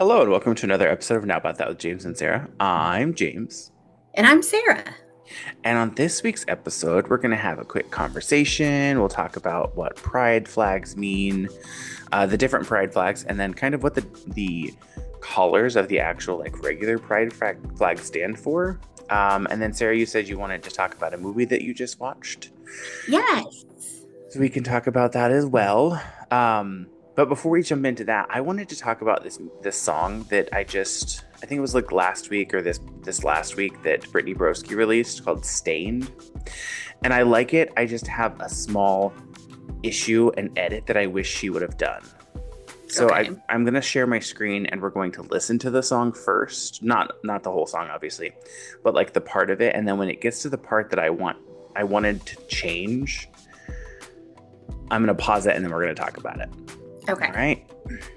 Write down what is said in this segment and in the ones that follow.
Hello and welcome to another episode of Now About That with James and Sarah. I'm James. And I'm Sarah. And on this week's episode, we're going to have a quick conversation. We'll talk about what pride flags mean, the different pride flags, and then kind of what the colors of the actual regular pride flag stand for. And then Sarah, you said you wanted to talk about a movie that you just watched. Yes. So we can talk about that as well. But before we jump into that, I wanted to talk about this song that I think it was last week or this last week that Brittany Broski released called Stained. And I like it. I just have a small issue and edit that I wish she would have done. So Okay. I'm going to share my screen and we're going to listen to the song first. Not the whole song, obviously, but the part of it. And then when it gets to the part that I wanted to change, I'm going to pause it and then we're going to talk about it. Okay. All right.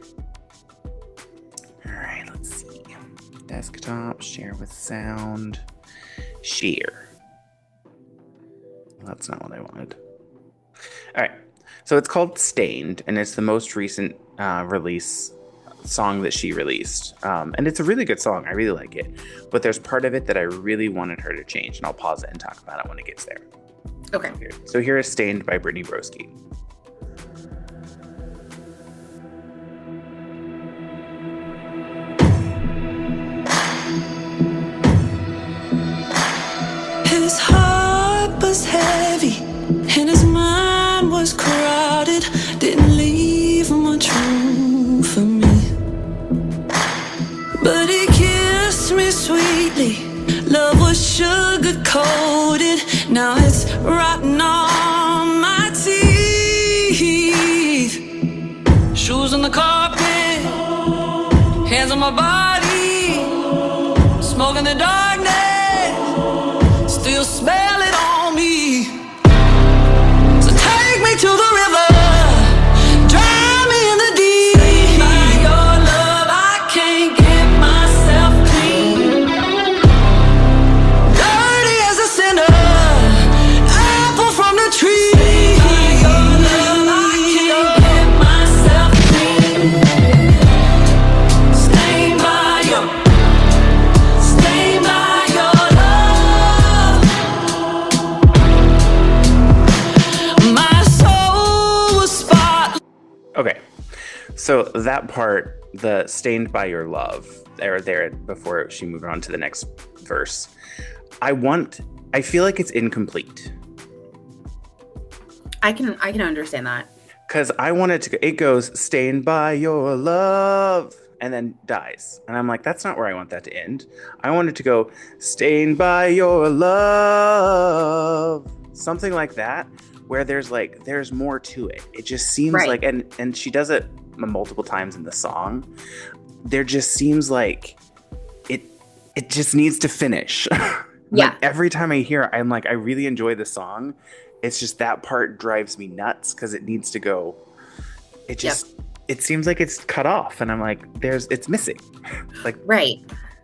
Let's see. Desktop, share with sound, share. That's not what I wanted. All right. So it's called Stained, and it's the most recent release song that she released. And it's a really good song. I really like it. But there's part of it that I really wanted her to change, and I'll pause it and talk about it when it gets there. Okay. So here is Stained by Brittany Broski. His heart was heavy and his mind was crowded. Didn't leave much room for me, but he kissed me sweetly. Love was sugar coated. Now it's rotten on my teeth. Shoes on the carpet, hands on my body, smoke in the darkness. Still smell it on me. So take me to the river, drown me in the deep. By your love, I can't get myself clean. Dirty as a sinner, apple from the tree. By your love, I can't get myself clean. Stained by your love. My soul was spot. Okay, so that part, the Stained by Your Love, there before she moved on to the next verse, I feel like it's incomplete. I can understand that. Because it goes, Stained by Your Love, and then dies. And I'm like, that's not where I want that to end. I want it to go, Stained by Your Love. Something like that, where there's more to it. It just seems Right. and she does it multiple times in the song. There just seems like it just needs to finish. Yeah. Every time I hear it, I'm like, I really enjoy the song. It's just that part drives me nuts because it needs to go. It just it seems like it's cut off, and I'm like, it's missing. Right.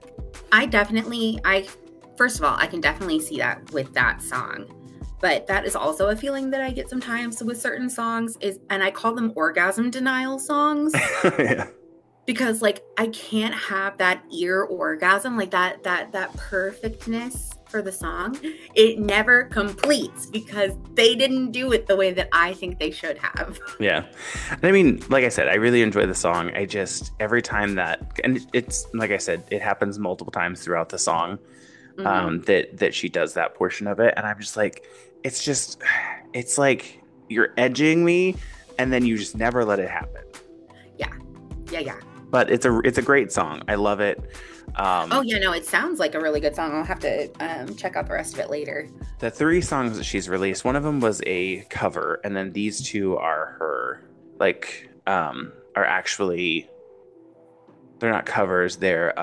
First of all, I can definitely see that with that song. But that is also a feeling that I get sometimes with certain songs and I call them orgasm denial songs. Yeah. Because I can't have that ear orgasm, that perfectness for the song. It never completes because they didn't do it the way that I think they should have. Yeah. And I mean, like I said, I really enjoy the song. I just, every time and it's, like I said, it happens multiple times throughout the song, that she does that portion of it. And I'm just like, it's like you're edging me and then you just never let it happen. Yeah. But it's a great song. I love it. It sounds like a really good song. I'll have to check out the rest of it later. The 3 songs that she's released, one of them was a cover, and then these 2 are her, are actually, they're not covers, they're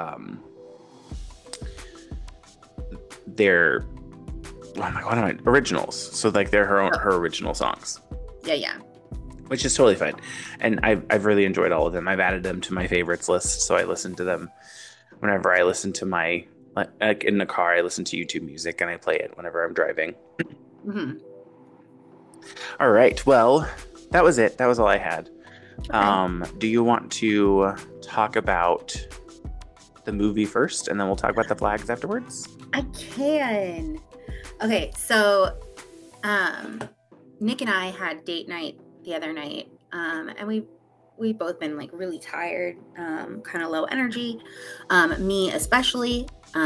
oh my god, originals. So they're her original songs. Yeah. Which is totally fine. And I've really enjoyed all of them. I've added them to my favorites list, so I listen to them whenever I listen to my, in the car, I listen to YouTube music and I play it whenever I'm driving. Mm-hmm. All right. Well, that was it. That was all I had. Do you want to talk about the movie first, and then we'll talk about the flags afterwards? I can. Okay, so Nick and I had date night the other night, and we both been like really tired, kind of low energy, me especially,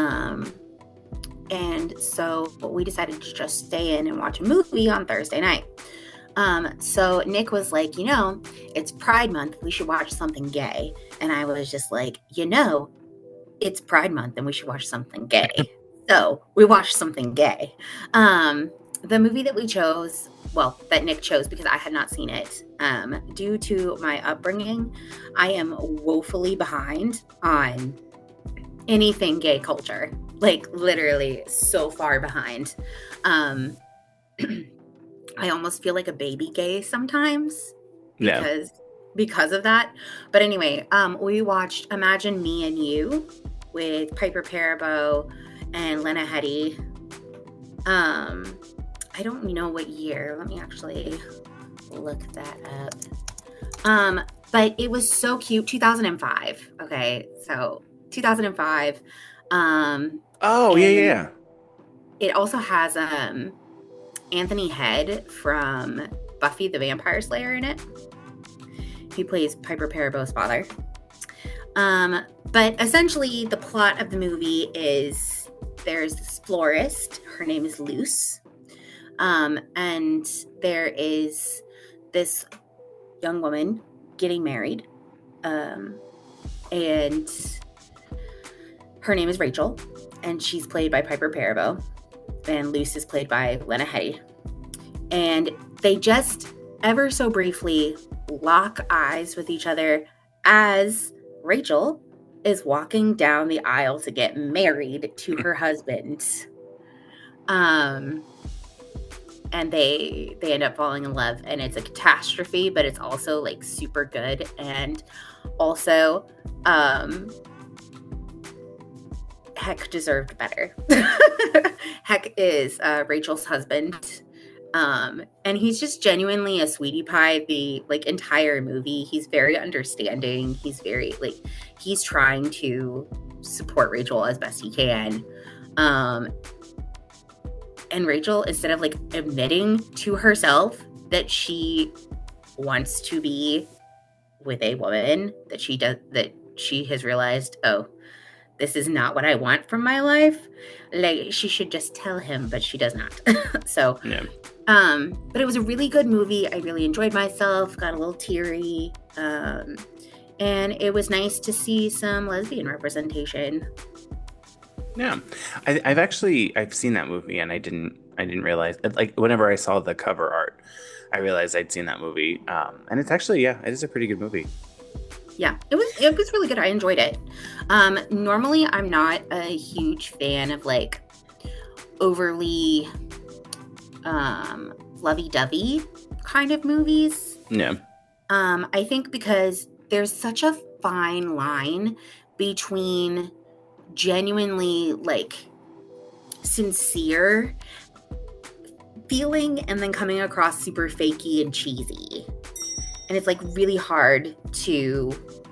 and so we decided to just stay in and watch a movie on Thursday night. So Nick was like, it's Pride Month, we should watch something gay. And I was just like, it's Pride Month and we should watch something gay. So we watched something gay. The movie that we chose, that Nick chose because I had not seen it, due to my upbringing, I am woefully behind on anything gay culture. Like literally so far behind. I almost feel like a baby gay sometimes because of that. But anyway, we watched Imagine Me and You with Piper Perabo and Lena Headey. I don't know what year. Let me actually look that up. But it was so cute. 2005. Okay, so 2005. Yeah. It also has Anthony Head from Buffy the Vampire Slayer in it. He plays Piper Parabo's father. But essentially the plot of the movie is there's this florist. Her name is Luce. And there is this young woman getting married. And her name is Rachel. And she's played by Piper Perabo. And Luce is played by Lena Headey. And they just ever so briefly lock eyes with each other as Rachel is walking down the aisle to get married to her husband. And they end up falling in love, and it's a catastrophe, but it's also like super good. And also Heck deserved better. Heck is Rachel's husband. And he's just genuinely a sweetie pie the entire movie. He's very understanding. He's very he's trying to support Rachel as best he can. And Rachel, instead of admitting to herself that she wants to be with a woman, that she has realized, oh, this is not what I want from my life. She should just tell him, but she does not. So, yeah. But it was a really good movie. I really enjoyed myself, got a little teary. And it was nice to see some lesbian representation. Yeah. I've seen that movie, and I didn't realize, whenever I saw the cover art, I realized I'd seen that movie. And it's actually, it is a pretty good movie. Yeah, it was really good. I enjoyed it. Normally, I'm not a huge fan of overly lovey-dovey kind of movies. Yeah. I think because there's such a fine line between genuinely sincere feeling and then coming across super fakey and cheesy. And it's really hard to,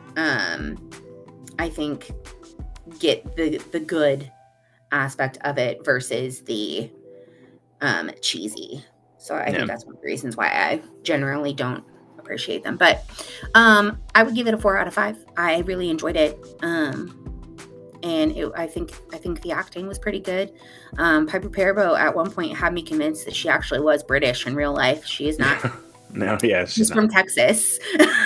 I think, get the good aspect of it versus the cheesy. So I think that's one of the reasons why I generally don't appreciate them. But I would give it a 4 out of 5. I really enjoyed it. And I think the acting was pretty good. Piper Perabo at one point had me convinced that she actually was British in real life. She is not. No, yeah, she's from Texas.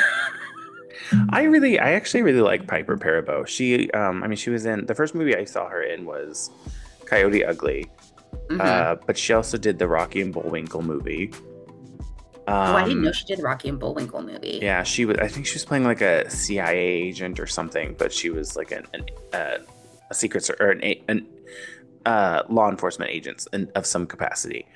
I actually really like Piper Perabo. She, she was in the first movie I saw her in was Coyote Ugly, but she also did the Rocky and Bullwinkle movie. I didn't know she did the Rocky and Bullwinkle movie. Yeah, she was. I think she was playing a CIA agent or something, but she was a secret or an law enforcement agent of some capacity.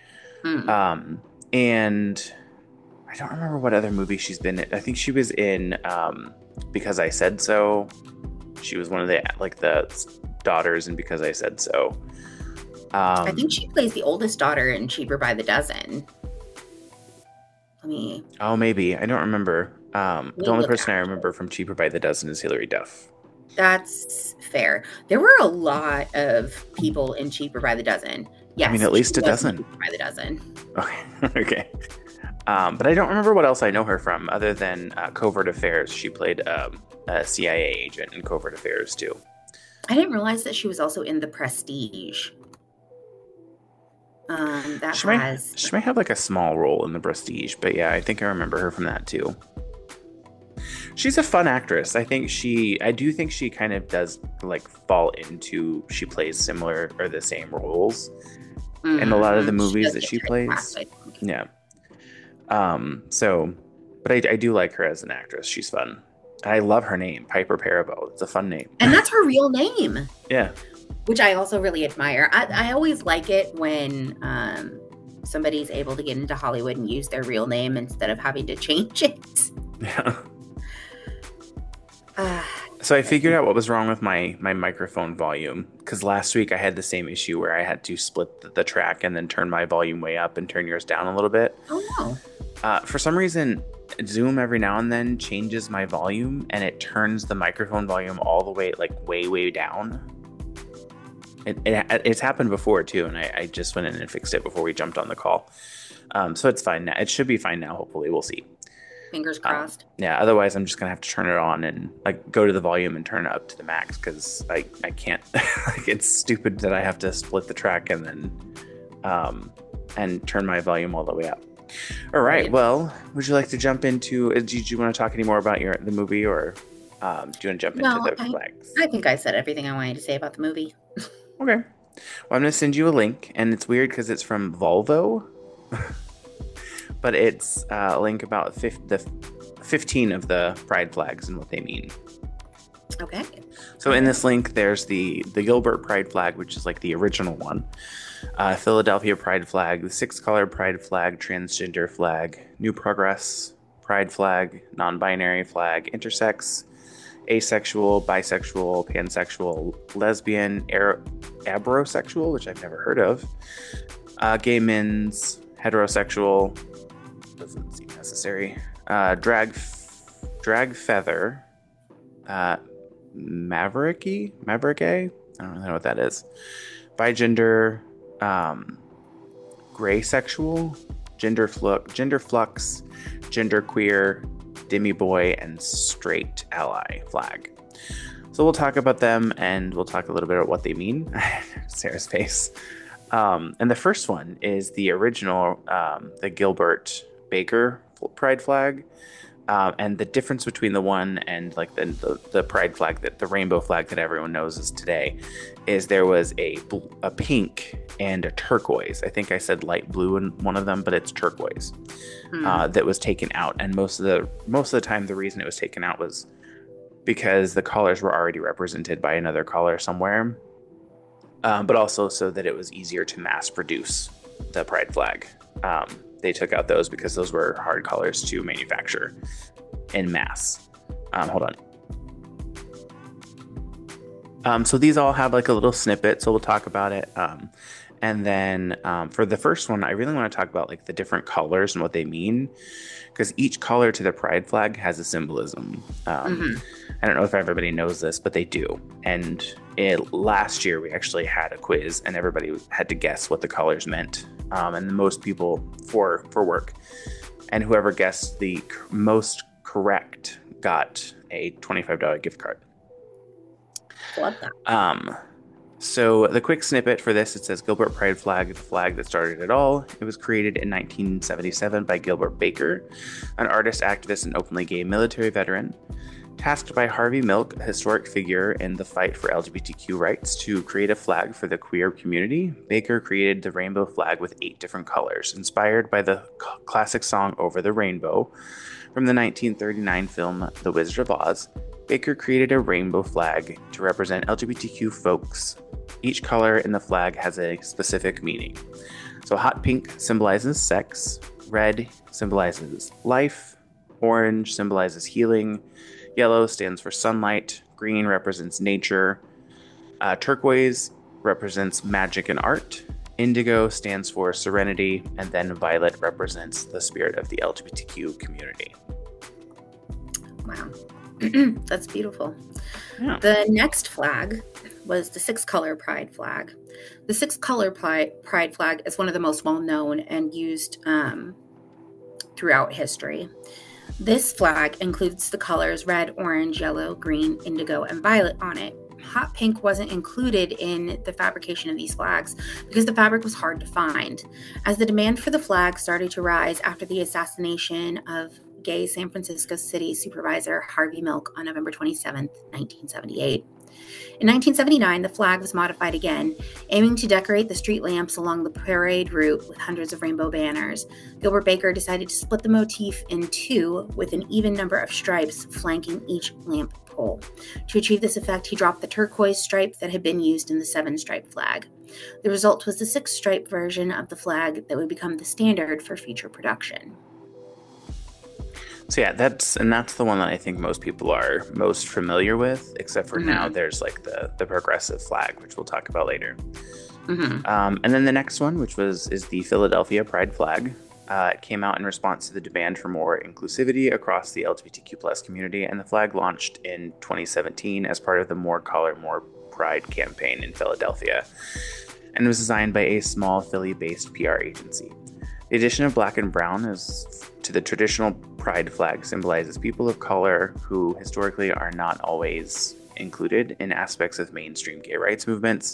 And I don't remember what other movie she's been in. I think she was in Because I Said So. She was one of the the daughters in Because I Said So. I think she plays the oldest daughter in Cheaper by the Dozen. Oh, maybe. I don't remember. The We'll only look person I at it. remember from Cheaper by the Dozen is Hilary Duff. That's fair. There were a lot of people in Cheaper by the Dozen. Yes, I mean, at least she a was in dozen. Cheaper by the Dozen. Okay. Okay. But I don't remember what else I know her from other than Covert Affairs. She played a CIA agent in Covert Affairs too. I didn't realize that she was also in The Prestige. That She has might have like a small role in The Prestige, but yeah, I think I remember her from that too. She's a fun actress. I do think she kind of does like fall into, she plays similar or the same roles in a lot of the movies that she plays. Yeah. But I do like her as an actress. She's fun. And I love her name, Piper Perabo. It's a fun name. And that's her real name. Yeah. Which I also really admire. I always like it when somebody's able to get into Hollywood and use their real name instead of having to change it. Yeah. So I figured out what was wrong with my microphone volume, because last week I had the same issue where I had to split the track and then turn my volume way up and turn yours down a little bit. Oh no. For some reason, Zoom every now and then changes my volume and it turns the microphone volume all the way, like way down. It's happened before too, and I just went in and fixed it before we jumped on the call. So it's fine now. It should be fine now. Hopefully, we'll see. Fingers crossed. Yeah. Otherwise, I'm just gonna have to turn it on and like go to the volume and turn it up to the max, because I can't. Like, it's stupid that I have to split the track and then and turn my volume all the way up. All right. Well, would you like to jump into? Did you want to talk any more about the movie, or do you want to jump into the flags? I think I said everything I wanted to say about the movie. Okay. Well, I'm going to send you a link, and it's weird because it's from Volvo, but it's a link about the 15 of the pride flags and what they mean. Okay. So in this link, there's the Gilbert pride flag, which is like the original one, Philadelphia pride flag, the 6-color pride flag, transgender flag, New Progress pride flag, non-binary flag, intersex, asexual, bisexual, pansexual, lesbian, abrosexual, which I've never heard of, gay men's, heterosexual, doesn't seem necessary, drag feather, maverick-y, I don't really know what that is, bigender, gray sexual, gender flux, genderqueer, demi boy, and straight ally flag. So we'll talk about them, and we'll talk a little bit about what they mean. Sarah's face. And the first one is the original, the Gilbert Baker pride flag. And the difference between the one and like the pride flag, that the rainbow flag that everyone knows is today, is there was a pink and a turquoise. I think I said light blue in one of them, but it's turquoise that was taken out. And most of the time, the reason it was taken out was because the colors were already represented by another color somewhere, but also so that it was easier to mass produce the pride flag. They took out those because those were hard colors to manufacture in mass. Hold on. So these all have like a little snippet, so we'll talk about it. And then for the first one, I really want to talk about like the different colors and what they mean, because each color to the pride flag has a symbolism. I don't know if everybody knows this, but they do. And last year we actually had a quiz, and everybody had to guess what the colors meant. And most people for work, and whoever guessed the most correct got a $25 gift card. Love that. So the quick snippet for this, it says Gilbert Pride Flag, the flag that started it all. It was created in 1977 by Gilbert Baker, an artist, activist, and openly gay military veteran. Tasked by Harvey Milk, a historic figure in the fight for LGBTQ rights, to create a flag for the queer community, Baker created the rainbow flag with 8 different colors, inspired by the classic song Over the Rainbow from the 1939 film The Wizard of Oz. Baker created a rainbow flag to represent LGBTQ folks. Each color in the flag has a specific meaning. So hot pink symbolizes sex, red symbolizes life, orange symbolizes healing, yellow stands for sunlight, green represents nature, turquoise represents magic and art, indigo stands for serenity, and then violet represents the spirit of the LGBTQ community. Wow. That's beautiful. Yeah. The next flag was the six-color pride flag. The six-color pride flag is one of the most well-known and used throughout history. This flag includes the colors red, orange, yellow, green, indigo, and violet on it. Hot pink wasn't included in the fabrication of these flags because the fabric was hard to find. As the demand for the flag started to rise after the assassination of gay San Francisco City Supervisor Harvey Milk on November 27, 1978. In 1979, the flag was modified again, aiming to decorate the street lamps along the parade route with hundreds of rainbow banners. Gilbert Baker decided to split the motif in two with an even number of stripes flanking each lamp pole. To achieve this effect, he dropped the turquoise stripe that had been used in the seven-stripe flag. The result was the six-stripe version of the flag that would become the standard for future production. So yeah, that's the one that I think most people are most familiar with, except for now there's like the progressive flag, which we'll talk about later. And then the next one, which is the Philadelphia Pride flag. It came out in response to the demand for more inclusivity across the LGBTQ plus community, and the flag launched in 2017 as part of the More Color, More Pride campaign in Philadelphia, and was designed by a small Philly-based PR agency. The addition of black and brown to the traditional pride flag symbolizes people of color who historically are not always included in aspects of mainstream gay rights movements.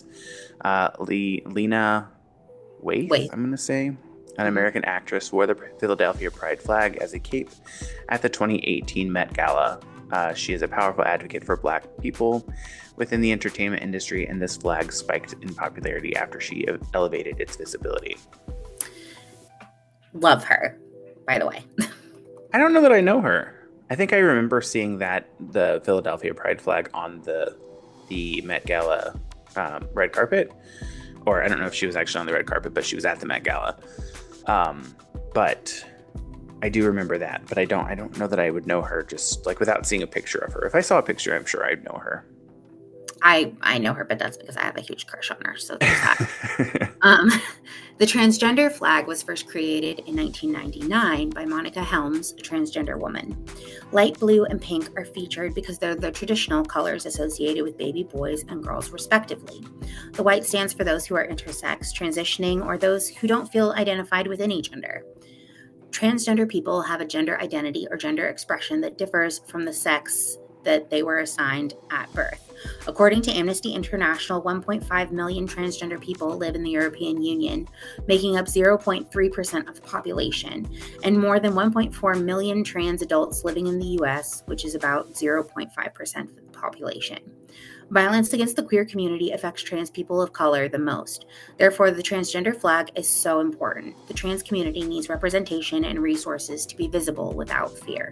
Lena Waithe, I'm going to say, an American actress, wore the Philadelphia Pride flag as a cape at the 2018 Met Gala. She is a powerful advocate for black people within the entertainment industry, and this flag spiked in popularity after she elevated its visibility. Love her, by the way. I don't know that I know her. I think I remember seeing the Philadelphia Pride flag on the Met Gala red carpet. Or I don't know if she was actually on the red carpet, but she was at the Met Gala. But I do remember that. But I don't know that I would know her just like without seeing a picture of her. If I saw a picture, I'm sure I'd know her. I know her, but that's because I have a huge crush on her. So there's that. The transgender flag was first created in 1999 by Monica Helms, a transgender woman. Light blue and pink are featured because they're the traditional colors associated with baby boys and girls, respectively. The white stands for those who are intersex, transitioning, or those who don't feel identified with any gender. Transgender people have a gender identity or gender expression that differs from the sex that they were assigned at birth. According to Amnesty International, 1.5 million transgender people live in the European Union, making up 0.3% of the population, and more than 1.4 million trans adults living in the U.S., which is about 0.5% of the population. Violence against the queer community affects trans people of color the most. Therefore, the transgender flag is so important. The trans community needs representation and resources to be visible without fear.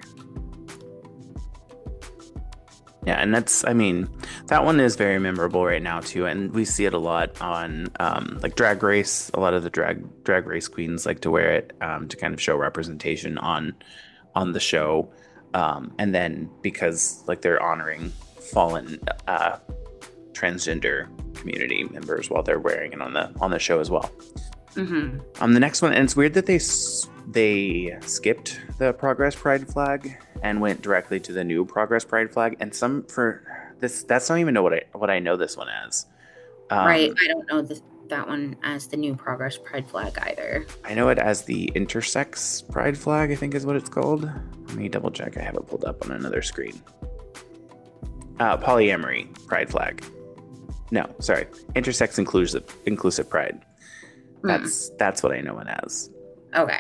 Yeah, and that one is very memorable right now too, and we see it a lot on like Drag Race. A lot of the drag race queens like to wear it to kind of show representation on the show, and then because like they're honoring fallen transgender community members while they're wearing it on the show as well. The next one, and it's weird that they skipped the Progress Pride flag and went directly to the new Progress Pride flag, and that's not even know what I know this one as. Right, I don't know that one as the new Progress Pride flag either. I know it as the Intersex Pride flag, I think is what it's called. Let me double check. I have it pulled up on another screen. Polyamory Pride flag. No, sorry, Intersex Inclusive Pride. That's what I know it as. Okay.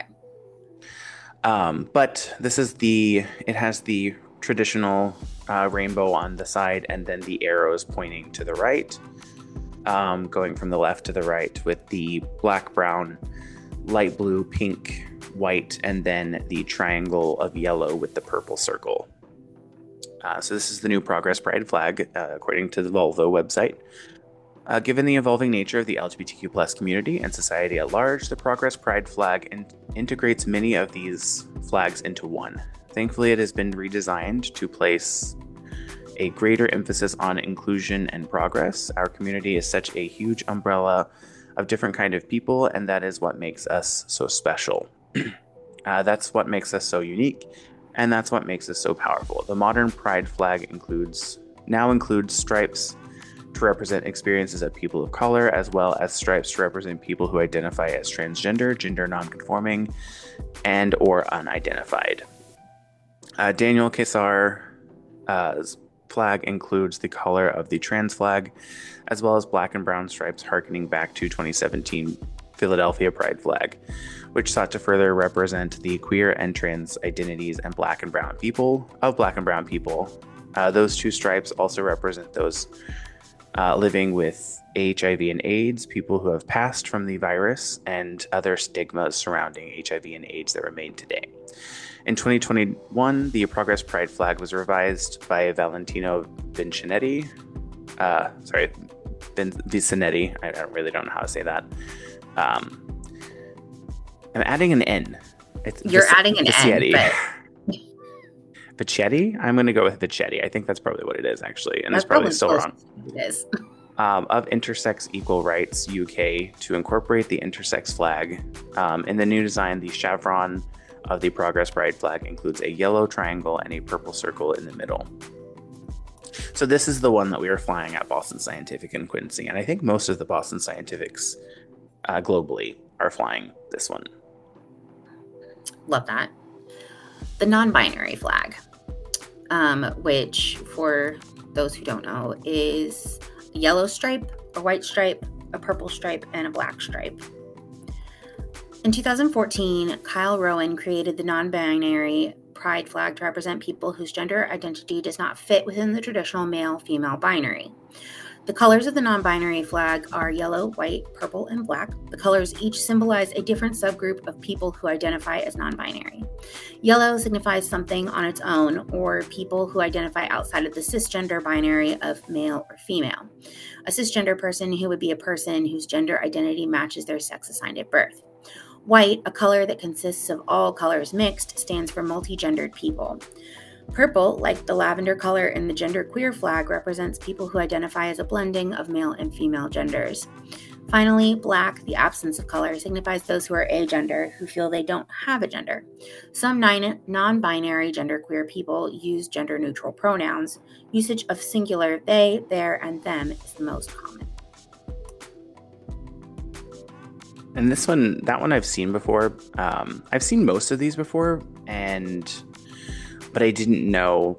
But this is it has the traditional rainbow on the side, and then the arrows pointing to the right, going from the left to the right with the black, brown, light blue, pink, white, and then the triangle of yellow with the purple circle. So this is the new Progress Pride flag, according to the Volvo website. Given the evolving nature of the LGBTQ plus community and society at large, the Progress Pride flag integrates many of these flags into one. Thankfully, it has been redesigned to place a greater emphasis on inclusion and progress. Our community is such a huge umbrella of different kind of people, and that is what makes us so special. That's what makes us so unique, And that's what makes us so powerful. The modern pride flag now includes stripes to represent experiences of people of color, as well as stripes to represent people who identify as transgender, gender nonconforming, and or unidentified. Daniel Kesar's flag includes the color of the trans flag, as well as black and brown stripes harkening back to 2017 Philadelphia Pride flag, which sought to further represent the queer and trans identities and black and brown people. Those two stripes also represent those living with HIV and AIDS, people who have passed from the virus, and other stigmas surrounding HIV and AIDS that remain today. In 2021, the Progress Pride flag was revised by Valentino Vincinetti. Vincinetti. I really don't know how to say that. I'm adding an N. You're adding an N, but... Vichetti? I'm going to go with Vichetti. I think that's probably what it is, actually. And that's it's probably still wrong. It is. Of Intersex Equal Rights UK to incorporate the intersex flag. In the new design, the chevron of the Progress Pride flag includes a yellow triangle and a purple circle in the middle. So this is the one that we were flying at Boston Scientific and Quincy. And I think most of the Boston Scientifics globally are flying this one. Love that. The non-binary flag, which for those who don't know is a yellow stripe, a white stripe, a purple stripe, and a black stripe. In 2014, Kyle Rowan created the non-binary pride flag to represent people whose gender identity does not fit within the traditional male-female binary. The colors of the non-binary flag are yellow, white, purple, and black. The colors each symbolize a different subgroup of people who identify as non-binary. Yellow signifies something on its own, or people who identify outside of the cisgender binary of male or female. A cisgender person who would be a person whose gender identity matches their sex assigned at birth. White, a color that consists of all colors mixed, stands for multi-gendered people. Purple, like the lavender color in the genderqueer flag, represents people who identify as a blending of male and female genders. Finally, black, the absence of color, signifies those who are agender, who feel they don't have a gender. Some non-binary genderqueer people use gender-neutral pronouns. Usage of singular they, their, and them is the most common. And that one I've seen before. I've seen most of these before, but I didn't know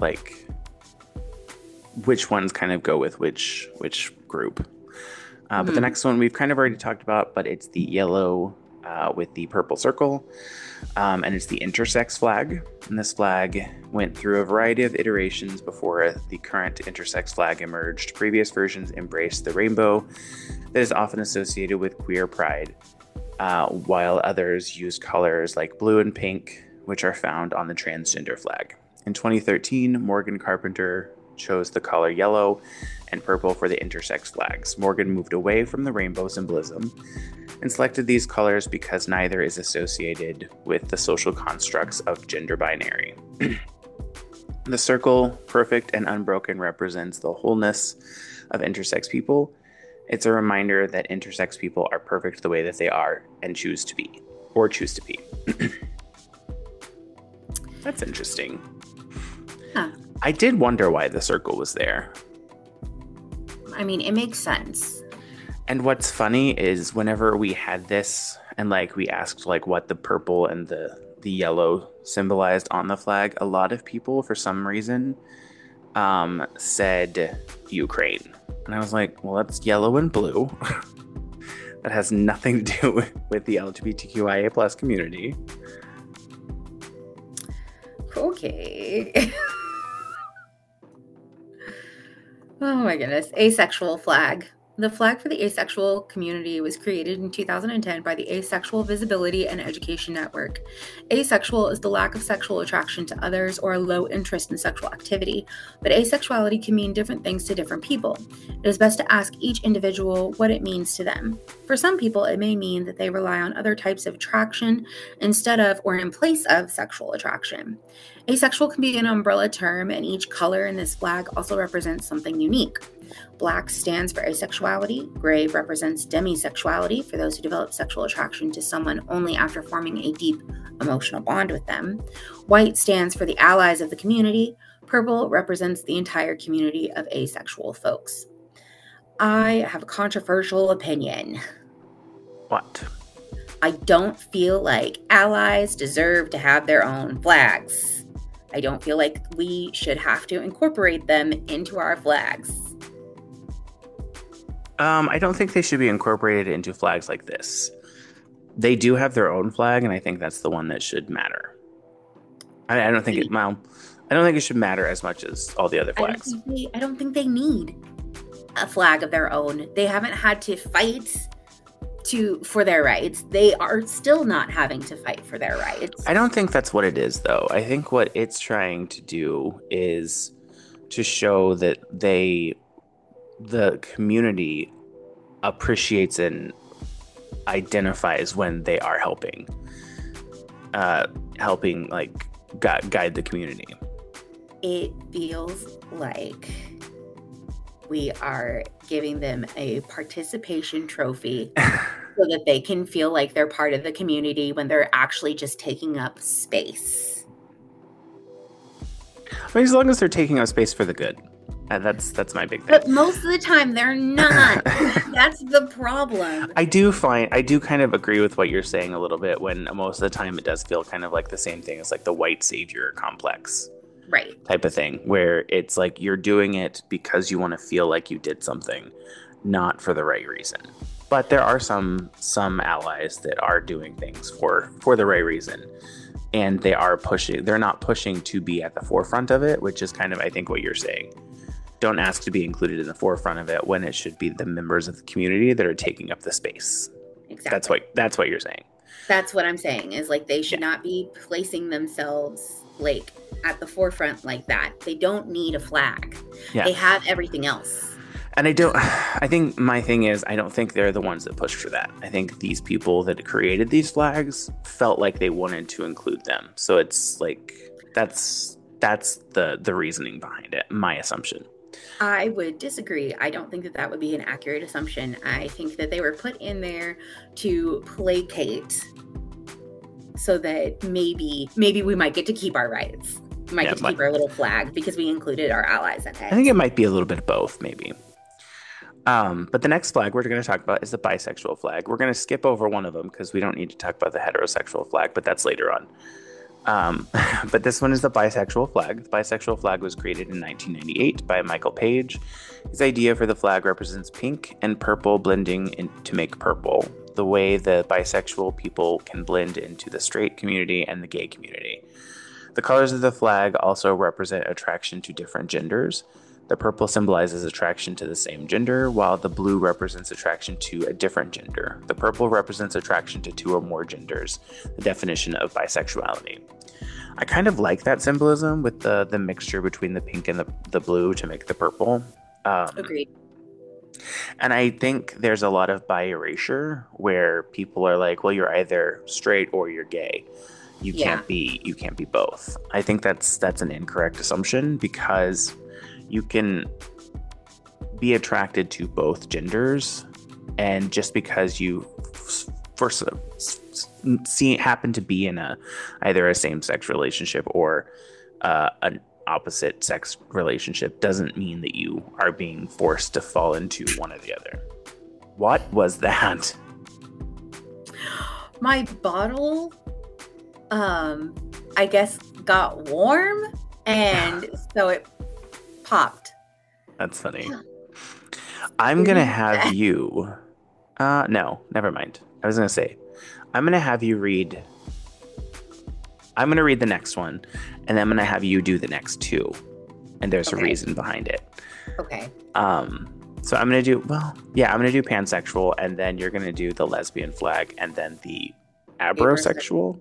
which ones kind of go with which group. But the next one we've kind of already talked about, but it's the yellow with the purple circle, and it's the intersex flag. And this flag went through a variety of iterations before the current intersex flag emerged. Previous versions embraced the rainbow that is often associated with queer pride, while others used colors like blue and pink, which are found on the transgender flag. In 2013, Morgan Carpenter chose the color yellow and purple for the intersex flags. Morgan moved away from the rainbow symbolism and selected these colors because neither is associated with the social constructs of gender binary. The circle, perfect and unbroken, represents the wholeness of intersex people. It's a reminder that intersex people are perfect the way that they are and choose to be. That's interesting. Huh. I did wonder why the circle was there. I mean, it makes sense. And what's funny is whenever we had this and we asked what the purple and the yellow symbolized on the flag, a lot of people for some reason said Ukraine. And I was like, well, that's yellow and blue. That has nothing to do with the LGBTQIA plus community. Okay. Oh my goodness. Asexual flag. The flag for the asexual community was created in 2010 by the Asexual Visibility and Education Network. Asexual is the lack of sexual attraction to others or a low interest in sexual activity, but asexuality can mean different things to different people. It is best to ask each individual what it means to them. For some people, it may mean that they rely on other types of attraction instead of or in place of sexual attraction. Asexual can be an umbrella term, and each color in this flag also represents something unique. Black stands for asexuality. Gray represents demisexuality for those who develop sexual attraction to someone only after forming a deep emotional bond with them. White stands for the allies of the community. Purple represents the entire community of asexual folks. I have a controversial opinion. What? I don't feel like allies deserve to have their own flags. I don't feel like we should have to incorporate them into our flags. I don't think they should be incorporated into flags like this. They do have their own flag, and I think that's the one that should matter. I don't think it should matter as much as all the other flags. I don't think they need a flag of their own. They haven't had to fight for their rights. They are still not having to fight for their rights. I don't think that's what it is, though. I think what it's trying to do is to show that the community appreciates and identifies when they are helping like guide the community. It feels like we are giving them a participation trophy so that they can feel like they're part of the community when they're actually just taking up space. I mean, as long as they're taking up space for the good. That's my big thing. But most of the time they're not. That's the problem. I do kind of agree with what you're saying a little bit, when most of the time it does feel kind of like the same thing as like the white savior complex. Right. Type of thing, where it's like you're doing it because you want to feel like you did something, not for the right reason. But there are some allies that are doing things for the right reason. And they're not pushing to be at the forefront of it, which is kind of, I think, what you're saying. Don't ask to be included in the forefront of it when it should be the members of the community that are taking up the space. Exactly. That's what you're saying. That's what I'm saying, is like they should not be placing themselves like at the forefront like that. They don't need a flag. Yeah. They have everything else. And I think my thing is, I don't think they're the ones that push for that. I think these people that created these flags felt like they wanted to include them. So it's like, that's the reasoning behind it, my assumption. I would disagree. I don't think that would be an accurate assumption. I think that they were put in there to placate so that maybe we might get to keep our rights. We might get to keep our little flag because we included our allies in it. I think it might be a little bit of both, maybe. But the next flag we're going to talk about is the bisexual flag. We're going to skip over one of them because we don't need to talk about the heterosexual flag, but that's later on. But this one is the bisexual flag. The bisexual flag was created in 1998 by Michael Page. His idea for the flag represents pink and purple blending to make purple, the way the bisexual people can blend into the straight community and the gay community. The colors of the flag also represent attraction to different genders. The purple symbolizes attraction to the same gender, while the blue represents attraction to a different gender. The purple represents attraction to two or more genders, the definition of bisexuality. I kind of like that symbolism with the mixture between the pink and the blue to make the purple. Agreed. And I think there's a lot of bi erasure where people are like, well, you're either straight or you're gay. You can't be both. I think that's an incorrect assumption, because you can be attracted to both genders, and just because you happen to be in either a same-sex relationship or an opposite sex relationship doesn't mean that you are being forced to fall into one or the other. What was that? My bottle, I guess, got warm, and so it popped. That's funny. I'm going to have you... no, never mind. I was going to say, I'm going to have you read... I'm going to read the next one, and then I'm going to have you do the next two. And there's a reason behind it. Okay. So I'm going to do... Well, yeah, I'm going to do pansexual, and then you're going to do the lesbian flag, and then the abrosexual.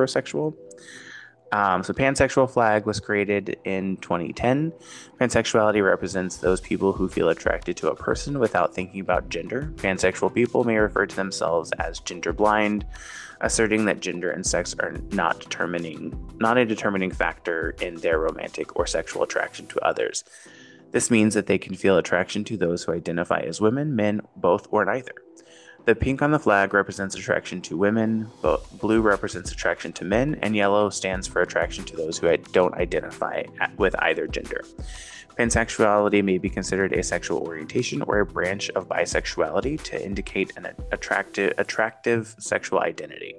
So pansexual flag was created in 2010. Pansexuality represents those people who feel attracted to a person without thinking about gender. Pansexual people may refer to themselves as gender blind, asserting that gender and sex are not a determining factor in their romantic or sexual attraction to others. This means that they can feel attraction to those who identify as women, men, both, or neither. The pink on the flag represents attraction to women, blue represents attraction to men, and yellow stands for attraction to those who don't identify with either gender. Pansexuality may be considered a sexual orientation or a branch of bisexuality to indicate an attractive sexual identity.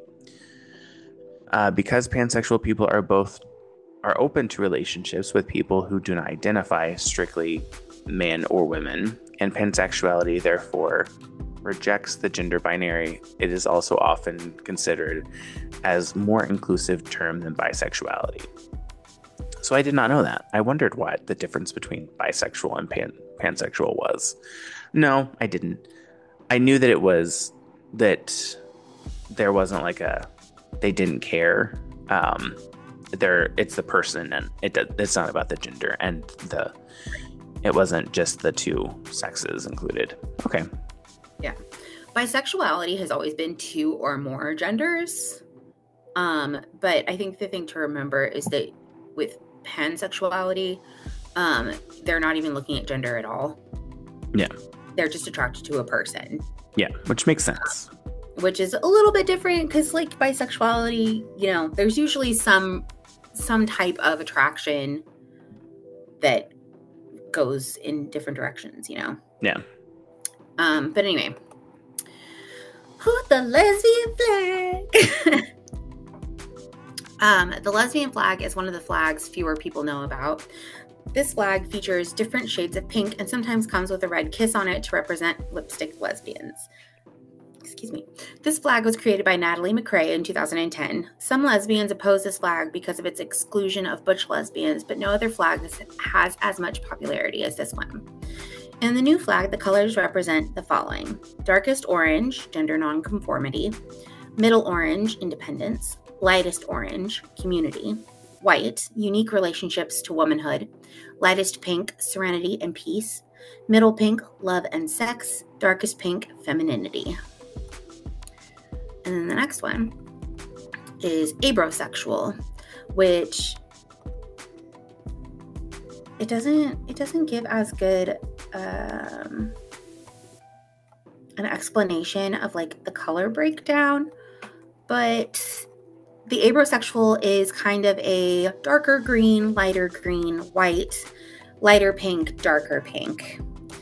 Because pansexual people are open to relationships with people who do not identify strictly men or women, and pansexuality therefore rejects the gender binary, it is also often considered as more inclusive term than bisexuality. So I did not know that. I wondered what the difference between bisexual and pansexual was. No, I didn't. I knew that it was that there wasn't like they didn't care. It's the person, and it's not about the gender, and it wasn't just the two sexes included. Okay. Yeah. Bisexuality has always been two or more genders. But I think the thing to remember is that with pansexuality, they're not even looking at gender at all. Yeah. They're just attracted to a person. Yeah, which makes sense. Which is a little bit different because, like, bisexuality, there's usually some type of attraction that goes in different directions, Yeah. But anyway, the lesbian flag. The lesbian flag is one of the flags fewer people know about. This flag features different shades of pink and sometimes comes with a red kiss on it to represent lipstick lesbians. Excuse me. This flag was created by Natalie McRae in 2010. Some lesbians oppose this flag because of its exclusion of butch lesbians, but no other flag has as much popularity as this one. In the new flag, the colors represent the following: darkest orange, gender nonconformity; middle orange, independence; lightest orange, community; white, unique relationships to womanhood; lightest pink, serenity and peace; middle pink, love and sex; darkest pink, femininity. And then the next one is abrosexual, which it doesn't give as good an explanation of like the color breakdown, but the abrosexual is kind of a darker green, white, lighter pink, darker pink.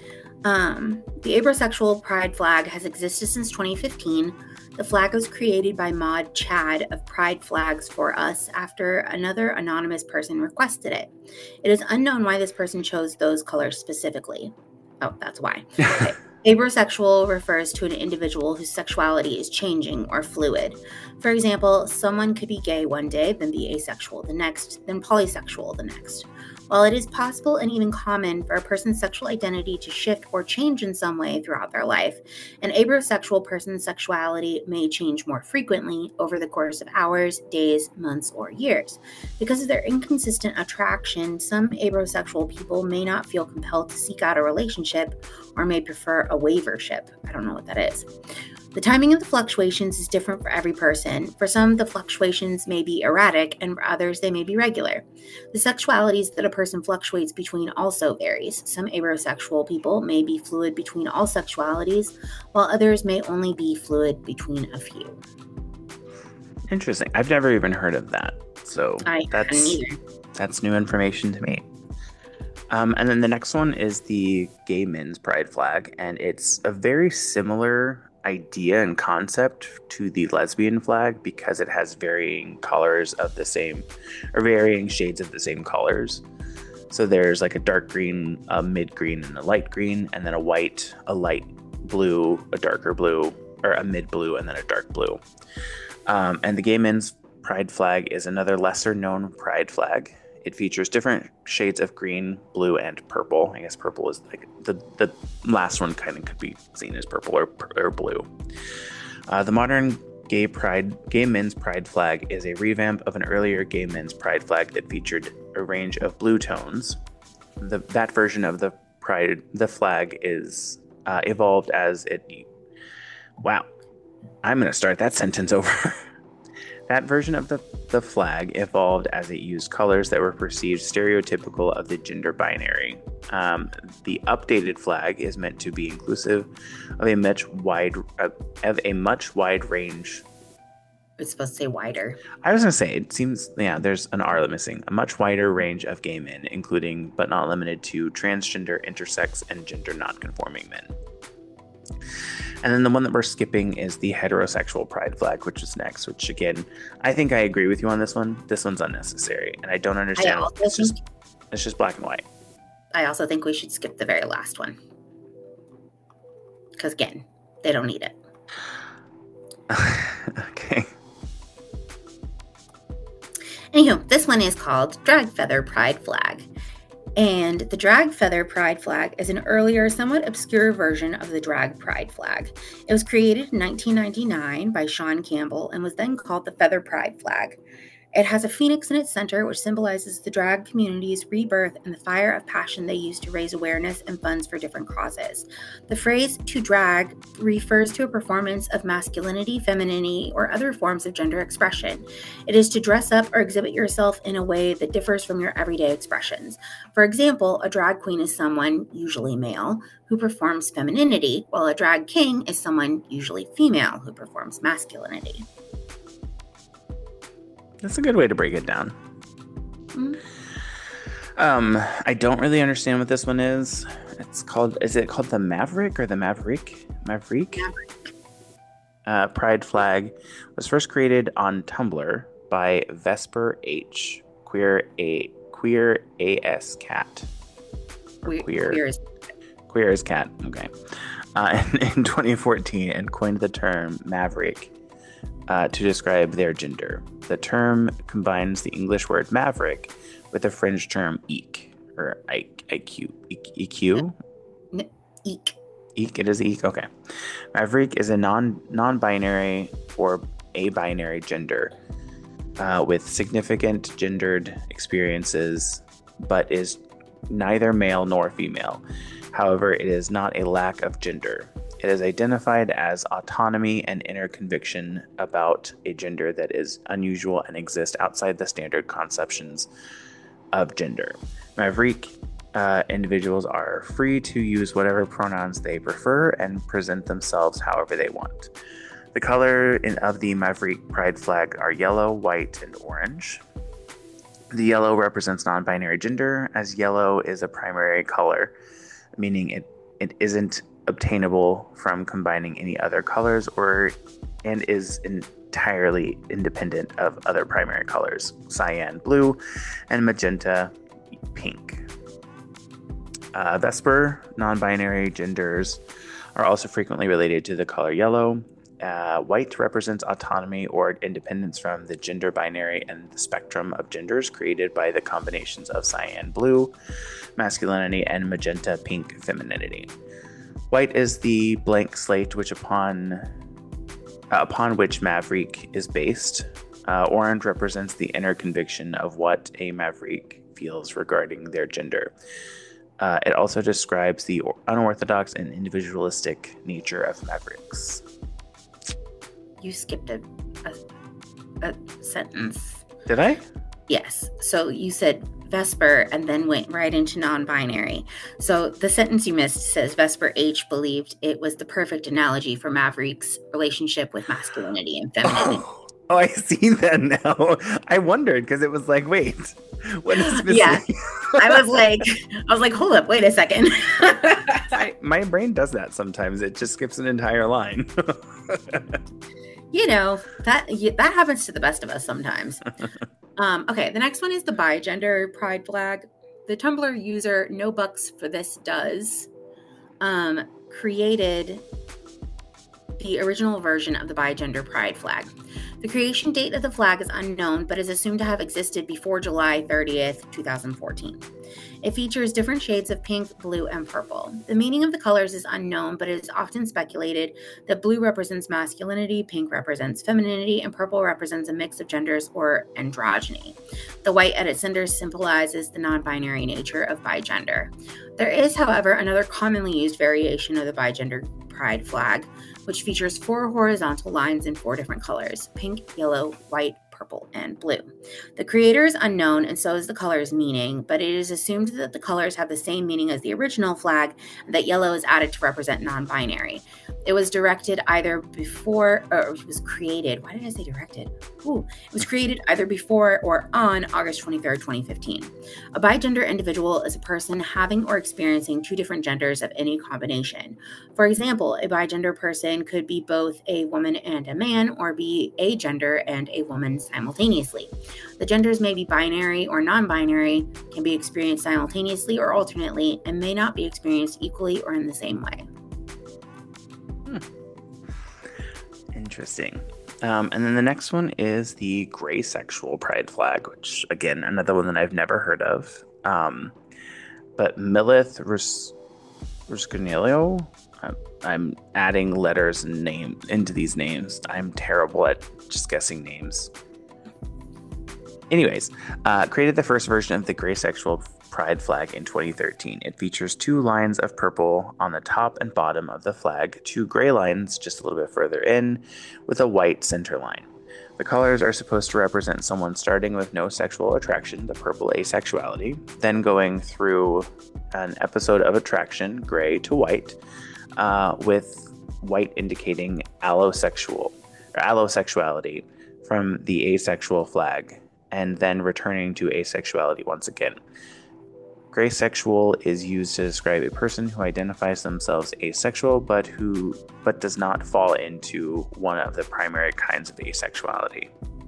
The abrosexual pride flag has existed since 2015. The flag was created by Maud Chad of Pride Flags for Us after another anonymous person requested it. It is unknown why this person chose those colors specifically. Oh, that's why. Okay. Abrosexual refers to an individual whose sexuality is changing or fluid. For example, someone could be gay one day, then be asexual the next, then polysexual the next. While it is possible and even common for a person's sexual identity to shift or change in some way throughout their life, an abrosexual person's sexuality may change more frequently over the course of hours, days, months, or years. Because of their inconsistent attraction, some abrosexual people may not feel compelled to seek out a relationship or may prefer a waivership. I don't know what that is. The timing of the fluctuations is different for every person. For some, the fluctuations may be erratic, and for others, they may be regular. The sexualities that a person fluctuates between also varies. Some abrosexual people may be fluid between all sexualities, while others may only be fluid between a few. Interesting. I've never even heard of that. So that's new information to me. And then the next one is the gay men's pride flag, and it's a very similar idea and concept to the lesbian flag because it has varying colors of the same, or varying shades of the same colors. So there's like a dark green, a mid green, and a light green, and then a white, a light blue, a darker blue, or a mid blue, and then a dark blue. And the gay men's pride flag is another lesser known pride flag. It features different shades of green, blue, and purple. I guess purple is like the last one kind of could be seen as purple or blue. The modern gay men's pride flag is a revamp of an earlier gay men's pride flag that featured a range of blue tones. That version of the flag is evolved as it. Wow, I'm going to start that sentence over. That version of the flag evolved as it used colors that were perceived stereotypical of the gender binary. The updated flag is meant to be inclusive of a much wide range. It's supposed to say wider. I was going to say, it seems, there's an R missing. A much wider range of gay men, including but not limited to transgender, intersex, and gender nonconforming men. And then the one that we're skipping is the heterosexual pride flag, which is next, which again, I think I agree with you on this one. This one's unnecessary. And I don't understand. It's just black and white. I also think we should skip the very last one. Because again, they don't need it. Okay. Anywho, this one is called Drag Feather Pride Flag. And the Drag Feather Pride Flag is an earlier, somewhat obscure version of the Drag Pride Flag. It was created in 1999 by Sean Campbell and was then called the Feather Pride Flag. It has a phoenix in its center, which symbolizes the drag community's rebirth and the fire of passion they use to raise awareness and funds for different causes. The phrase "to drag" refers to a performance of masculinity, femininity, or other forms of gender expression. It is to dress up or exhibit yourself in a way that differs from your everyday expressions. For example, a drag queen is someone, usually male, who performs femininity, while a drag king is someone, usually female, who performs masculinity. That's a good way to break it down. Mm-hmm. I don't really understand what this one is. Is it called the Maverick or the Maverick? Maverick. Pride flag was first created on Tumblr by Vesper H. Queer AS Cat. Queer as cat. Okay. In 2014, and coined the term Maverick to describe their gender. The term combines the English word maverick with the French term eek, or EQ. Eek. Eek, it is eek? Okay. Maverick is a non-binary or a-binary gender with significant gendered experiences, but is neither male nor female. However, it is not a lack of gender. It is identified as autonomy and inner conviction about a gender that is unusual and exists outside the standard conceptions of gender. Maverick individuals are free to use whatever pronouns they prefer and present themselves however they want. The color of the Maverick Pride flag are yellow, white, and orange. The yellow represents non-binary gender, as yellow is a primary color, meaning it isn't obtainable from combining any other colors and is entirely independent of other primary colors, cyan blue and magenta pink. Vesper non-binary genders are also frequently related to the color yellow. White represents autonomy or independence from the gender binary and the spectrum of genders created by the combinations of cyan blue, masculinity, and magenta pink, femininity. White is the blank slate upon which Maverick is based. Orange represents the inner conviction of what a Maverick feels regarding their gender. It also describes the unorthodox and individualistic nature of Mavericks. You skipped a sentence. Did I? Yes. So you said Vesper and then went right into non-binary. So the sentence you missed says Vesper H believed it was the perfect analogy for Maverick's relationship with masculinity and femininity. Oh, I see that now. I wondered because it was like, wait, what is missing? Yeah. I was like, hold up, wait a second. My brain does that sometimes. It just skips an entire line. You know, that happens to the best of us sometimes. Okay, the next one is the bi-gender pride flag. The Tumblr user No Bucks for This Does created the original version of the bi-gender pride flag. The creation date of the flag is unknown, but is assumed to have existed before July 30th, 2014. It features different shades of pink, blue, and purple. The meaning of the colors is unknown, but it is often speculated that blue represents masculinity, pink represents femininity, and purple represents a mix of genders or androgyny. The white at its center symbolizes the non-binary nature of bi-gender. There is, however, another commonly used variation of the bi-gender pride flag, which features 4 horizontal lines in 4 different colors: pink, yellow, white, purple, and blue. The creator is unknown, and so is the color's meaning, but it is assumed that the colors have the same meaning as the original flag, and that yellow is added to represent non-binary. It was directed either before, or it was created. Why did I say directed? It was created either before or on August 23rd, 2015. A bigender individual is a person having or experiencing 2 different genders of any combination. For example, a bigender person could be both a woman and a man, or be a gender and a woman simultaneously. The genders may be binary or non-binary, can be experienced simultaneously or alternately, and may not be experienced equally or in the same way. Interesting. And then the next one is the gray sexual pride flag, which, again, another one that I've never heard of. But Milith Ruscanelio, I'm adding letters and name into these names. I'm terrible at just guessing names. Anyways, created the first version of the gray sexual pride flag in 2013. It features 2 lines of purple on the top and bottom of the flag, 2 gray lines just a little bit further in, with a white center line. The colors are supposed to represent someone starting with no sexual attraction, the purple asexuality, then going through an episode of attraction, gray to white, with white indicating allosexuality from the asexual flag, and then returning to asexuality once again. Gray sexual is used to describe a person who identifies themselves asexual but does not fall into one of the primary kinds of asexuality.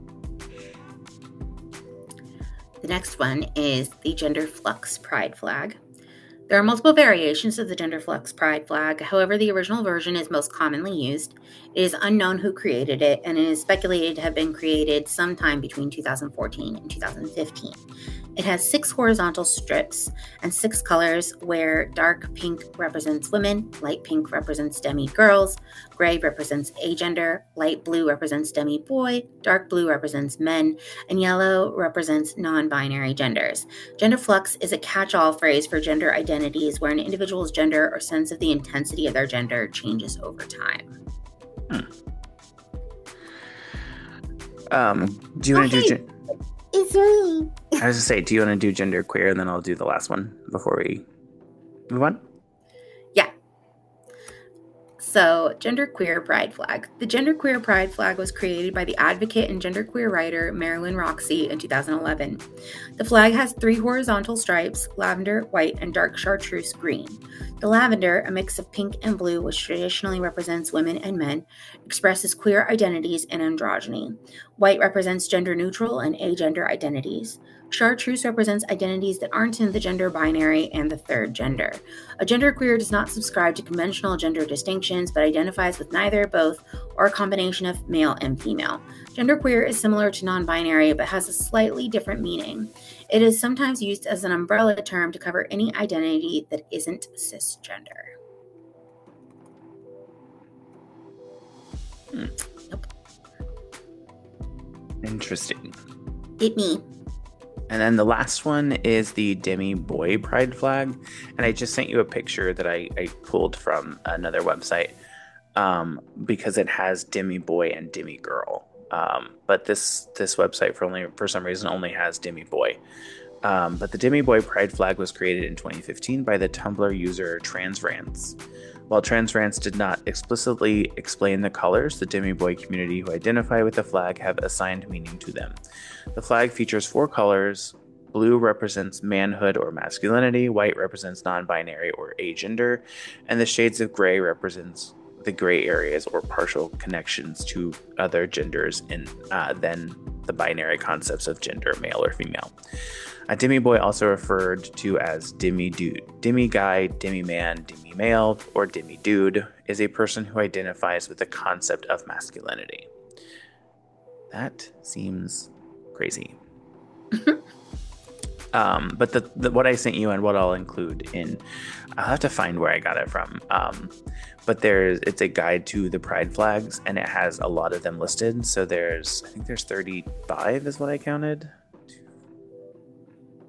The next one is the gender flux pride flag. There are multiple variations of the gender flux pride flag. However, the original version is most commonly used. It is unknown who created it, and it is speculated to have been created sometime between 2014 and 2015. It has 6 horizontal strips and 6 colors, where dark pink represents women, light pink represents demi-girls, gray represents agender, light blue represents demi-boy, dark blue represents men, and yellow represents non-binary genders. Gender flux is a catch-all phrase for gender identities where an individual's gender or sense of the intensity of their gender changes over time. Do you want to do... It's me. I was going to say, do you want to do gender queer, and then I'll do the last one before we move on? Yeah. So, genderqueer pride flag. The genderqueer pride flag was created by the advocate and genderqueer writer Marilyn Roxy in 2011. The flag has 3 horizontal stripes: lavender, white, and dark chartreuse green. The lavender, a mix of pink and blue, which traditionally represents women and men, expresses queer identities and androgyny. White represents gender-neutral and agender identities. Chartreuse represents identities that aren't in the gender binary and the third gender. A genderqueer does not subscribe to conventional gender distinctions, but identifies with neither, both, or a combination of male and female. Genderqueer is similar to non-binary, but has a slightly different meaning. It is sometimes used as an umbrella term to cover any identity that isn't cisgender. Nope. Interesting. It me. And then the last one is the demi-boy pride flag. And I just sent you a picture that I pulled from another website because it has demi-boy and demi-girl. But this website for some reason only has demi-boy. But the demi-boy pride flag was created in 2015 by the Tumblr user Transrance. While Transrance did not explicitly explain the colors, the demi-boy community who identify with the flag have assigned meaning to them. The flag features 4 colors. Blue represents manhood or masculinity, white represents non-binary or agender, and the shades of gray represents the gray areas or partial connections to other genders than the binary concepts of gender, male or female. A demi-boy, also referred to as demi-dude, demi-guy, demi-man, demi-male, or demi-dude, is a person who identifies with the concept of masculinity. That seems crazy. But what I sent you and what I'll include in, I'll have to find where I got it from. But it's a guide to the pride flags, and it has a lot of them listed. So I think there's 35 is what I counted.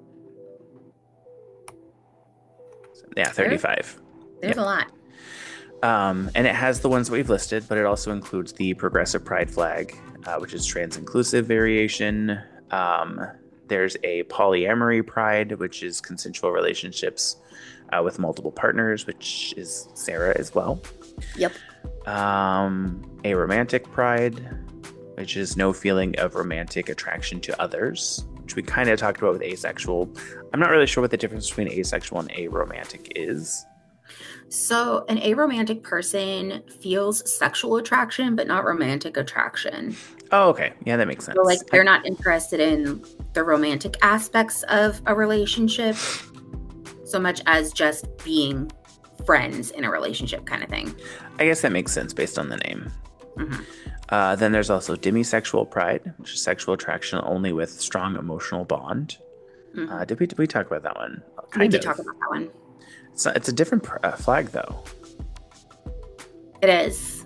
Yeah, 35. There's a lot. And it has the ones that we've listed, but it also includes the progressive pride flag, which is trans-inclusive variation. There's a polyamory pride, which is consensual relationships with multiple partners, which is Sarah as well. Yep. A romantic pride, which is no feeling of romantic attraction to others, which we kind of talked about with asexual. I'm not really sure what the difference between asexual and aromantic is. So an aromantic person feels sexual attraction, but not romantic attraction. Oh, okay. Yeah, that makes sense. So like they're not interested in the romantic aspects of a relationship so much as just being friends in a relationship kind of thing. I guess that makes sense based on the name. Mm-hmm. Then there's also demisexual pride, which is sexual attraction only with strong emotional bond. Mm-hmm. Did we talk about that one? We did talk about that one. It's a different flag, though. It is.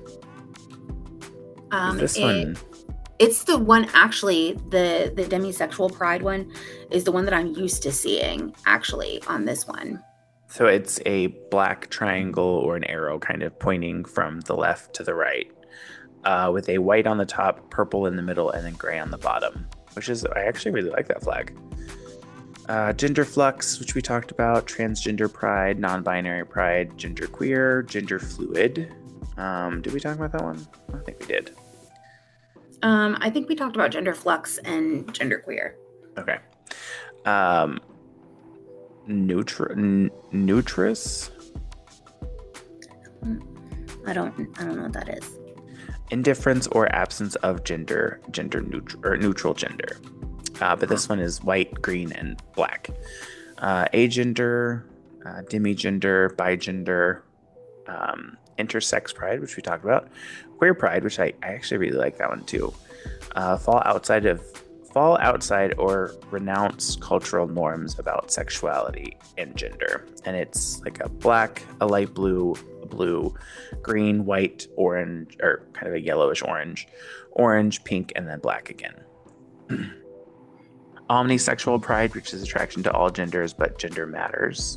This one. It's the one, actually, the demisexual pride one is the one that I'm used to seeing, actually, on this one. So it's a black triangle or an arrow kind of pointing from the left to the right, with a white on the top, purple in the middle, and then gray on the bottom, I actually really like that flag. Gender flux, which we talked about, transgender pride, non-binary pride, genderqueer, gender fluid. Did we talk about that one? I think we did. I think we talked about gender flux and genderqueer. Okay. Neutris? I don't know what that is. Indifference or absence of neutral gender. But this one is white, green, and black. Agender, demigender, bigender, intersex pride, which we talked about. Queer pride, which I actually really like that one too. Fall outside or renounce cultural norms about sexuality and gender. And it's like a black, a light blue, a blue, green, white, orange, or kind of a yellowish orange, pink, and then black again. Omnisexual pride, which is attraction to all genders, but gender matters.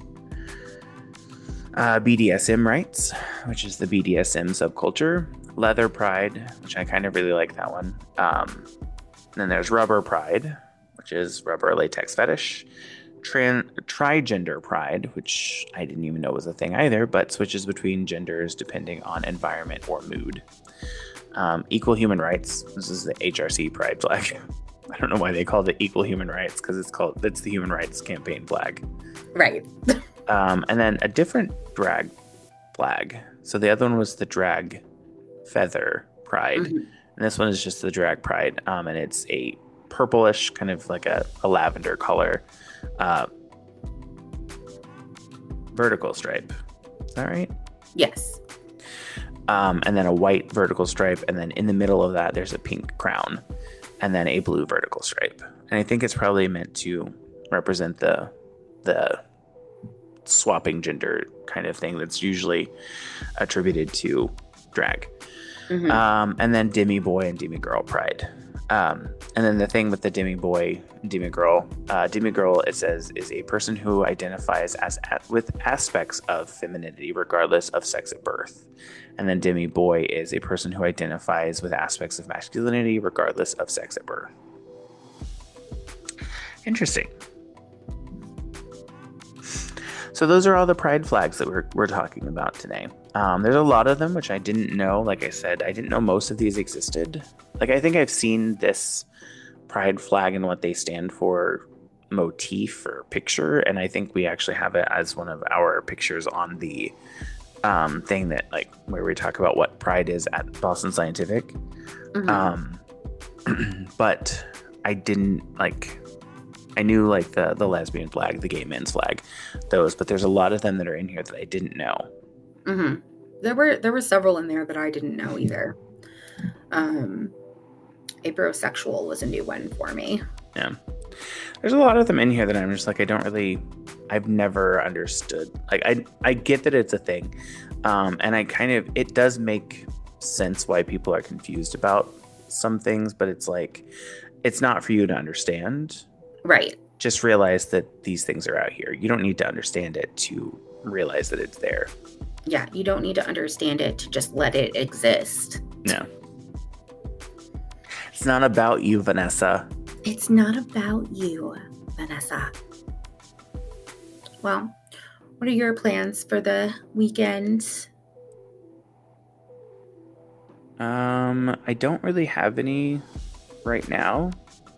BDSM rights, which is the BDSM subculture. Leather pride, which I kind of really like that one. Then there's rubber pride, which is rubber latex fetish. Trigender pride, which I didn't even know was a thing either, but switches between genders depending on environment or mood. Equal human rights. This is the HRC pride flag. I don't know why they called it equal human rights, because it's the human rights campaign flag. Right. And then a different drag flag. So the other one was the drag feather pride. Mm-hmm. And this one is just the drag pride. And it's a purplish, kind of like a lavender color vertical stripe. Is that right? Yes. And then a white vertical stripe. And then in the middle of that, there's a pink crown. And then a blue vertical stripe. And I think it's probably meant to represent the swapping gender kind of thing that's usually attributed to drag. Mm-hmm. And then demi boy and demi girl pride. And then the thing with the demi boy and demi girl, it says, is a person who identifies with aspects of femininity regardless of sex at birth. And then demi boy is a person who identifies with aspects of masculinity regardless of sex at birth. Interesting. So those are all the pride flags that we're talking about today. There's a lot of them, which I didn't know. Like I said, I didn't know most of these existed. Like, I think I've seen this pride flag and what they stand for motif or picture. And I think we actually have it as one of our pictures on the thing that, like, where we talk about what pride is at Boston Scientific. Mm-hmm. But I didn't, like, I knew, like, the lesbian flag, the gay men's flag, those, but there's a lot of them that are in here that I didn't know. Mm-hmm. There were several in there that I didn't know either. Abrosexual was a new one for me. Yeah. There's a lot of them in here that I'm just like, I've never understood. Like, I get that it's a thing. And it does make sense why people are confused about some things, but it's like, it's not for you to understand. Right. Just realize that these things are out here. You don't need to understand it to realize that it's there. Yeah, you don't need to understand it to just let it exist. No. It's not about you, Vanessa. It's not about you, Vanessa. Well, what are your plans for the weekend? I don't really have any right now.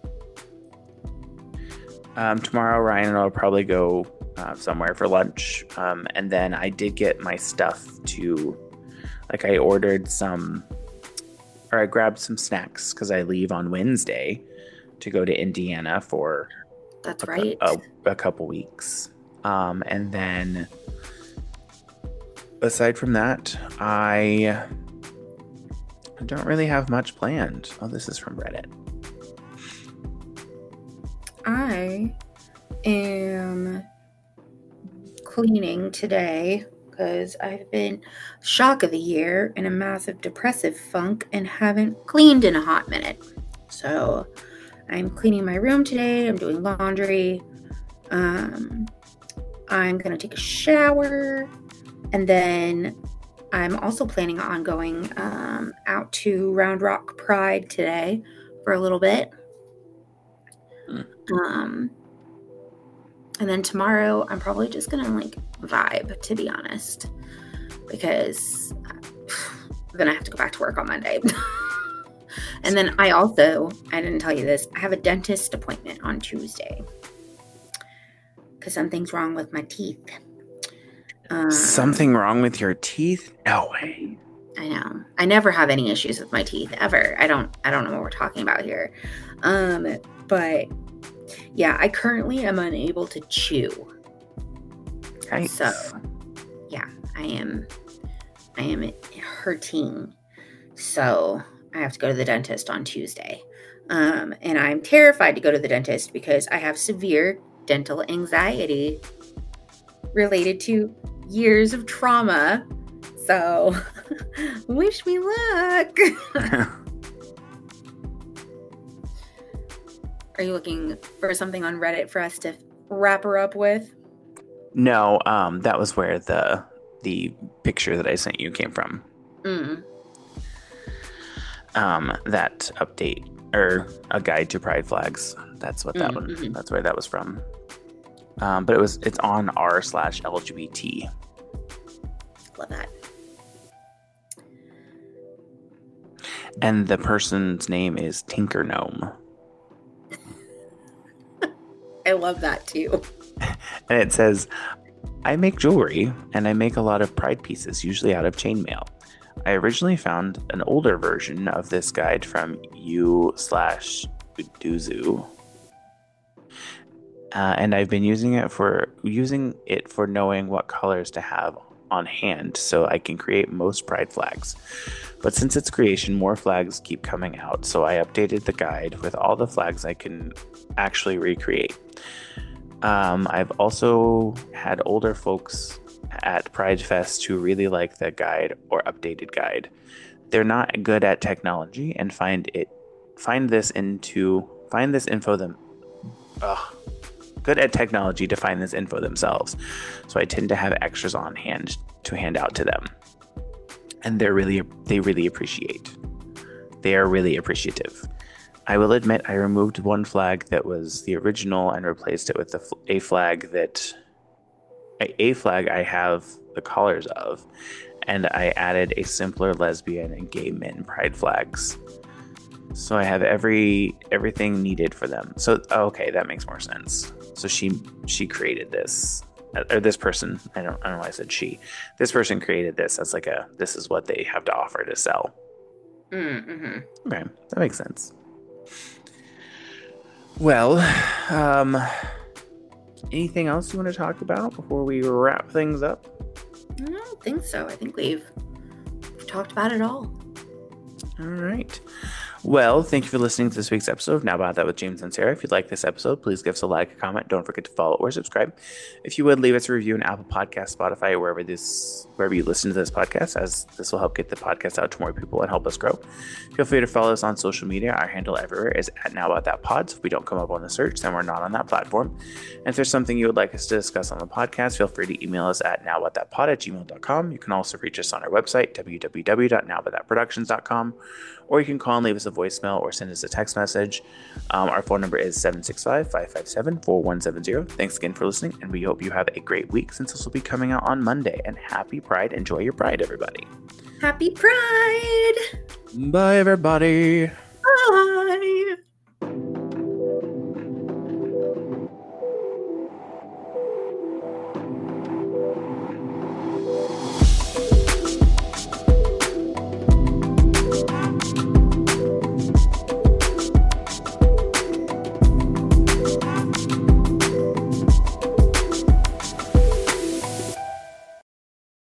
Tomorrow, Ryan and I'll probably go somewhere for lunch. And then I did get my stuff I ordered I grabbed some snacks because I leave on Wednesday to go to Indiana for That's right. A couple weeks. And then aside from that, I don't really have much planned. Oh, this is from Reddit. I am cleaning today because I've been shock of the year in a massive depressive funk and haven't cleaned in a hot minute. So I'm cleaning my room today. I'm doing laundry. I'm going to take a shower, and then I'm also planning on going out to Round Rock Pride today for a little bit. And then tomorrow I'm probably just going to vibe, to be honest, because then I have to go back to work on Monday. And then I didn't tell you this, I have a dentist appointment on Tuesday because something's wrong with my teeth. Something wrong with your teeth? No way. I know. I never have any issues with my teeth ever. I don't know what we're talking about here. But yeah, I currently am unable to chew. Nice. So yeah, I am hurting. So I have to go to the dentist on Tuesday. And I'm terrified to go to the dentist because I have severe dental anxiety related to years of trauma. So wish me luck. Are you looking for something on Reddit for us to wrap her up with? No, that was where the picture that I sent you came from. That update or a guide to pride flags. That's what that one. Mm-hmm. That's where that was from. But it's on r/LGBT. Love that. And the person's name is Tinker Gnome. I love that too. And it says, I make jewelry and I make a lot of pride pieces, usually out of chainmail. I originally found an older version of this guide from u/Uduzu. And I've been using it for knowing what colors to have on hand so I can create most pride flags. But since its creation, more flags keep coming out, so I updated the guide with all the flags I can actually recreate. I've also had older folks at Pride Fest who really like the guide or updated guide. They're not good at technology and good at technology to find this info themselves. So I tend to have extras on hand to hand out to them. And they really appreciate. They are really appreciative. I will admit I removed one flag that was the original and replaced it with a flag I have the colors of, and I added a simpler lesbian and gay men pride flags. So I have everything needed for them. So okay, that makes more sense. So she created this, or this person. I don't know why I said she. This person created this as this is what they have to offer to sell. Mm-hmm. Okay, that makes sense. Well, anything else you want to talk about before we wrap things up? I don't think so. I think we've talked about it all. All right. Well, thank you for listening to this week's episode of Now About That with James and Sarah. If you like this episode, please give us a like, a comment. Don't forget to follow or subscribe. If you would, leave us a review on Apple Podcasts, Spotify, wherever you listen to this podcast, as this will help get the podcast out to more people and help us grow. Feel free to follow us on social media. Our handle everywhere is at Now About That Pod. So if we don't come up on the search, then we're not on that platform. And if there's something you would like us to discuss on the podcast, feel free to email us at nowaboutthatpod@gmail.com. You can also reach us on our website, www.nowaboutthatproductions.com, or you can call and leave us a voicemail or send us a text message. Our phone number is 765-557-4170. Thanks again for listening, and we hope you have a great week since this will be coming out on Monday. And happy Pride. Enjoy your Pride, everybody. Happy Pride! Bye, everybody.